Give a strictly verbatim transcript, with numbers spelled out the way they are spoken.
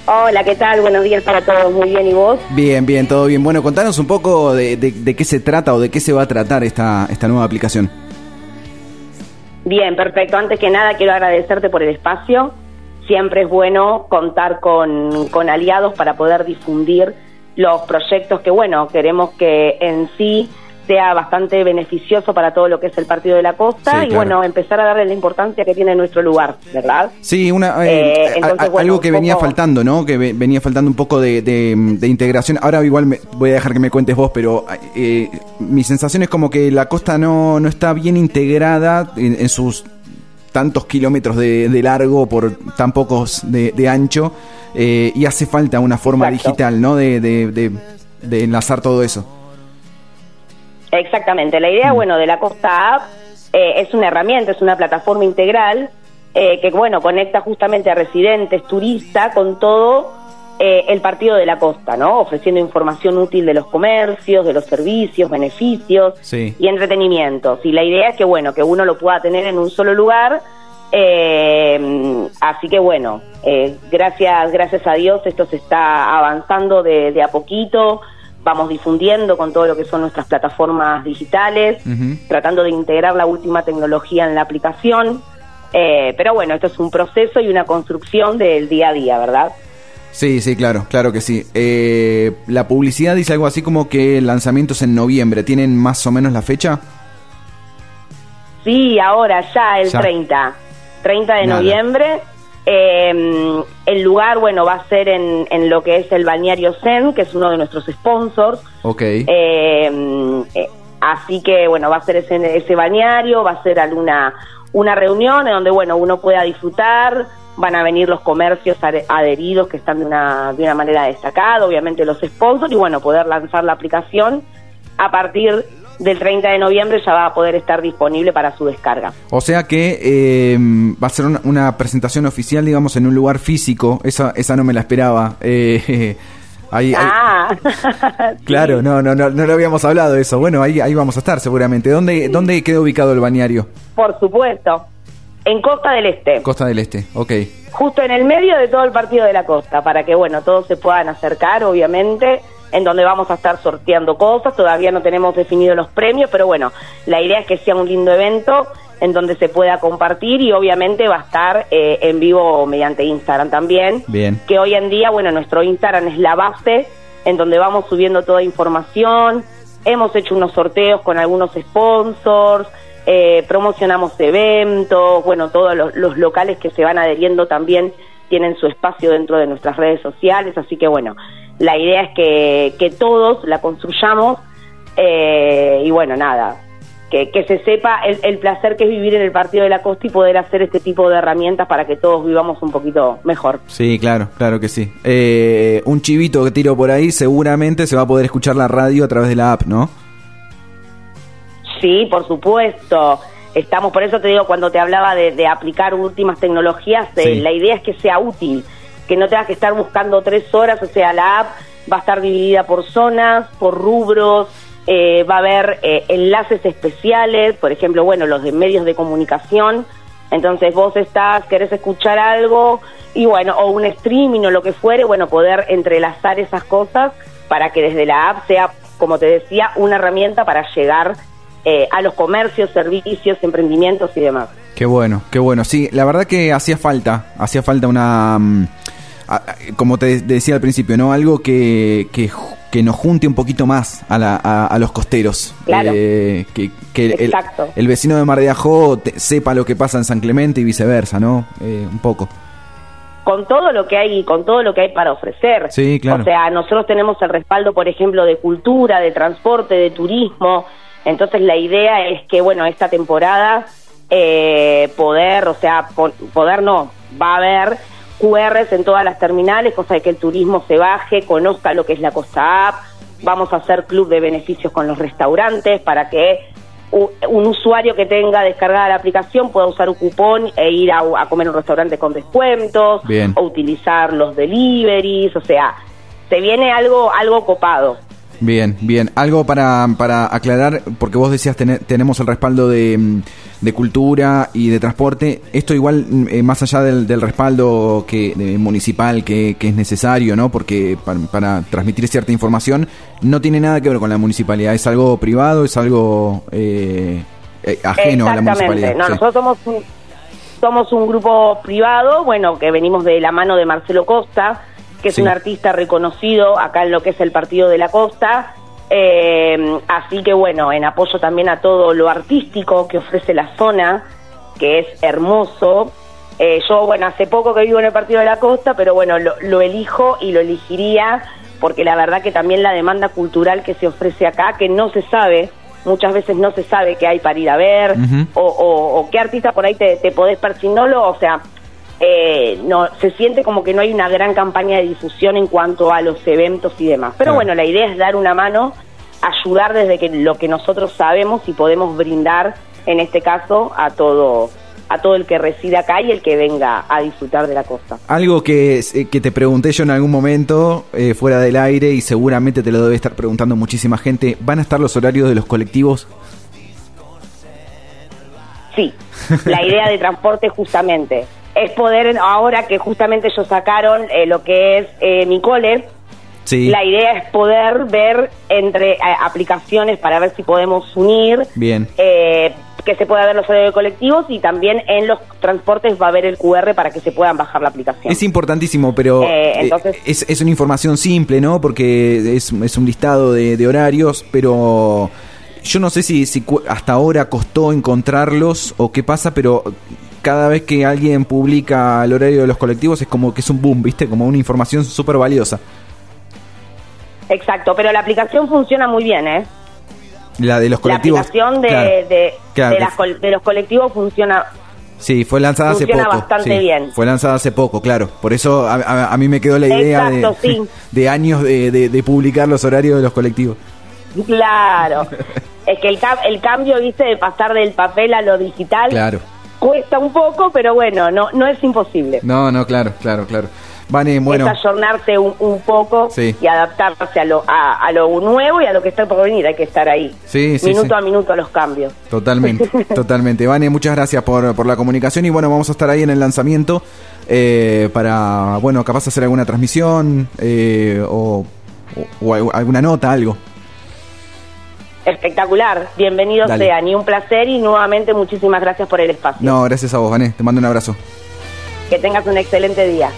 Hola, ¿qué tal? Buenos días para todos. Muy bien, ¿y vos? Bien, bien, todo bien. Bueno, contanos un poco de, de, de qué se trata o de qué se va a tratar esta, esta nueva aplicación. Bien, perfecto. Antes que nada, quiero agradecerte por el espacio. Siempre es bueno contar con, con aliados para poder difundir los proyectos que, bueno, queremos que en sí sea bastante beneficioso para todo lo que es el Partido de la Costa, sí, y claro, bueno, empezar a darle la importancia que tiene nuestro lugar, ¿verdad? Sí, una eh, eh, entonces, a, bueno, algo que venía poco... faltando, ¿no? Que ve, venía faltando un poco de, de, de integración. Ahora igual me, voy a dejar que me cuentes vos, pero eh, mi sensación es como que la costa no, no está bien integrada en, en sus tantos kilómetros de, de largo por tan pocos de, de ancho, eh, y hace falta una forma Exacto. digital, ¿no? De, de, de, de enlazar todo eso. Exactamente, la idea, bueno, de la Costa App eh, es una herramienta, es una plataforma integral eh, que, bueno, conecta justamente a residentes, turistas, con todo eh, el Partido de la Costa, ¿no? Ofreciendo información útil de los comercios, de los servicios, beneficios sí. y entretenimientos. Y la idea es que, bueno, que uno lo pueda tener en un solo lugar. Eh, así que, bueno, eh, gracias, gracias a Dios esto se está avanzando de, de a poquito. Vamos difundiendo con todo lo que son nuestras plataformas digitales, uh-huh. tratando de integrar la última tecnología en la aplicación. Eh, pero bueno, esto es un proceso y una construcción del día a día, ¿verdad? Sí, sí, claro, claro que sí. Eh, la publicidad dice algo así como que el lanzamiento es en noviembre. ¿Tienen más o menos la fecha? Sí, ahora ya, el ya. treinta. treinta de Nada. noviembre. Eh, el lugar, bueno, va a ser en, en lo que es el balneario Zen, que es uno de nuestros sponsors. Ok. Eh, eh, así que, bueno, va a ser ese, ese balneario, va a ser alguna una reunión en donde, bueno, uno pueda disfrutar. Van a venir los comercios adheridos que están de una, de una manera destacada, obviamente los sponsors, y bueno, poder lanzar la aplicación a partir del treinta de noviembre ya va a poder estar disponible para su descarga. O sea que eh, va a ser una, una presentación oficial, digamos, en un lugar físico. Esa esa no me la esperaba. Eh, ahí, ah, ahí... Claro, no, no, no, no lo habíamos hablado de eso. Bueno, ahí ahí vamos a estar seguramente. ¿Dónde, dónde queda ubicado el balneario? Por supuesto, en Costa del Este. Costa del Este, ok. Justo en el medio de todo el Partido de la Costa, para que, bueno, todos se puedan acercar, obviamente, en donde vamos a estar sorteando cosas. Todavía no tenemos definidos los premios, pero bueno, la idea es que sea un lindo evento en donde se pueda compartir, y obviamente va a estar eh, en vivo mediante Instagram también. Bien. Que hoy en día, bueno, nuestro Instagram es la base en donde vamos subiendo toda información. Hemos hecho unos sorteos con algunos sponsors, eh, promocionamos eventos, bueno, todos los, los locales que se van adheriendo también tienen su espacio dentro de nuestras redes sociales, así que bueno, la idea es que, que todos la construyamos, eh, y bueno, nada, que, que se sepa el, el placer que es vivir en el Partido de la Costa y poder hacer este tipo de herramientas para que todos vivamos un poquito mejor. Sí, claro, claro que sí. Eh, un chivito que tiro por ahí, seguramente se va a poder escuchar la radio a través de la app, ¿no? Sí, por supuesto. Estamos, por eso te digo, cuando te hablaba de, de aplicar últimas tecnologías, eh, sí. la idea es que sea útil, que no tengas que estar buscando tres horas, o sea, la app va a estar dividida por zonas, por rubros, eh, va a haber eh, enlaces especiales, por ejemplo, bueno, los de medios de comunicación. Entonces vos estás, querés escuchar algo, y bueno, o un streaming o lo que fuere, bueno, poder entrelazar esas cosas para que desde la app sea, como te decía, una herramienta para llegar Eh, a los comercios, servicios, emprendimientos y demás. Qué bueno, qué bueno. Sí, la verdad que hacía falta, hacía falta una, um, a, como te decía al principio, ¿no? Algo que, que, que nos junte un poquito más a, la, a, a los costeros. Claro. Eh, que que el, Exacto. el vecino de Mar de Ajó te, sepa lo que pasa en San Clemente y viceversa, ¿no? Eh, un poco. Con todo lo que hay, con todo lo que hay para ofrecer. Sí, claro. O sea, nosotros tenemos el respaldo, por ejemplo, de cultura, de transporte, de turismo. Entonces la idea es que, bueno, esta temporada eh, poder, o sea, po- poder no, va a haber cu erres en todas las terminales, cosa de que el turismo se baje, conozca lo que es la Costa App. Vamos a hacer club de beneficios con los restaurantes para que u- un usuario que tenga descargada la aplicación pueda usar un cupón e ir a, a comer en un restaurante con descuentos. Bien. O utilizar los deliveries, o sea, se viene algo, algo copado. Bien, bien. Algo para, para aclarar, porque vos decías ten, tenemos el respaldo de, de cultura y de transporte. Esto igual, eh, más allá del, del respaldo que de municipal que, que es necesario, ¿no? Porque para, para transmitir cierta información no tiene nada que ver con la municipalidad. Es algo privado, es algo eh, ajeno a la municipalidad. No, sí. Nosotros somos un, somos un grupo privado, bueno, que venimos de la mano de Marcelo Costa, que es sí. un artista reconocido acá en lo que es el Partido de la Costa, eh, así que bueno, en apoyo también a todo lo artístico que ofrece la zona, que es hermoso. Eh, yo, bueno, hace poco que vivo en el Partido de la Costa, pero bueno, lo, lo elijo y lo elegiría porque la verdad que también la demanda cultural que se ofrece acá, que no se sabe, muchas veces no se sabe qué hay para ir a ver, uh-huh. o, o, o qué artista por ahí te, te podés persinolo, o sea... Eh, no se siente como que no hay una gran campaña de difusión en cuanto a los eventos y demás, pero claro. bueno, la idea es dar una mano, ayudar desde que lo que nosotros sabemos y podemos brindar en este caso a todo a todo el que reside acá y el que venga a disfrutar de la costa. Algo que, que te pregunté yo en algún momento eh, fuera del aire y seguramente te lo debe estar preguntando muchísima gente, ¿van a estar los horarios de los colectivos? Sí, la idea de transporte justamente es poder, ahora que justamente ellos sacaron eh, lo que es eh, mi cole, sí. la idea es poder ver entre eh, aplicaciones para ver si podemos unir, bien, eh, que se pueda ver los horarios de colectivos y también en los transportes va a haber el cu erre para que se puedan bajar la aplicación. Es importantísimo, pero eh, entonces, eh, es, es una información simple, ¿no? Porque es, es un listado de, de horarios, pero yo no sé si, si hasta ahora costó encontrarlos o qué pasa, pero... cada vez que alguien publica el horario de los colectivos es como que es un boom, ¿viste? Como una información súper valiosa. Exacto, pero la aplicación funciona muy bien, ¿eh? La de los colectivos. La aplicación de, claro, de, claro, de, las, de los colectivos funciona... Sí, fue lanzada hace poco. Funciona bastante sí, bien. Fue lanzada hace poco, claro. Por eso a, a, a mí me quedó la idea Exacto, de, sí. de años de, de, de publicar los horarios de los colectivos. Claro. Es que el, el cambio, viste, de pasar del papel a lo digital... Claro. Cuesta un poco, pero bueno, no no es imposible. No, no, claro, claro, claro. Vane, bueno. Es ayornarse un, un poco sí. y adaptarse a lo a, a lo nuevo y a lo que está por venir. Hay que estar ahí, sí, sí, minuto sí. a minuto a los cambios. Totalmente, totalmente. Vane, muchas gracias por, por la comunicación y bueno, vamos a estar ahí en el lanzamiento eh, para, bueno, capaz hacer alguna transmisión eh, o, o, o alguna nota, algo. Espectacular, bienvenido Dale. sean y un placer y nuevamente muchísimas gracias por el espacio. No, gracias a vos, Vané, te mando un abrazo. Que tengas un excelente día.